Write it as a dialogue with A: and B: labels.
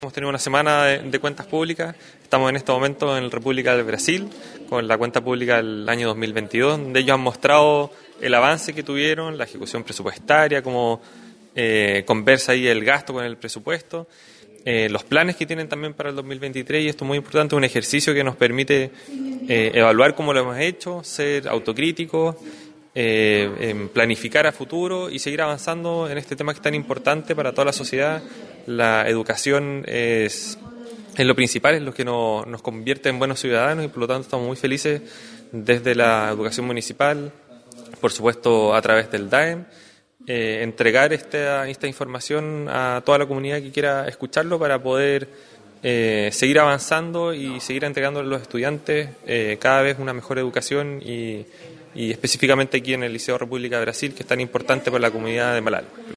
A: Hemos tenido una semana de cuentas públicas. Estamos en este momento en la República del Brasil con la cuenta pública del año 2022, donde ellos han mostrado el avance que tuvieron, la ejecución presupuestaria, cómo conversa ahí el gasto con el presupuesto, los planes que tienen también para el 2023, y esto es muy importante, un ejercicio que nos permite evaluar cómo lo hemos hecho, ser autocríticos, planificar a futuro y seguir avanzando en este tema que es tan importante para toda la sociedad. La educación es lo principal, es lo que nos convierte en buenos ciudadanos, y por lo tanto estamos muy felices desde la educación municipal, por supuesto a través del DAEM, entregar esta información a toda la comunidad que quiera escucharlo para poder seguir avanzando y seguir entregando a los estudiantes cada vez una mejor educación y específicamente aquí en el Liceo República de Brasil, que es tan importante para la comunidad de Malal.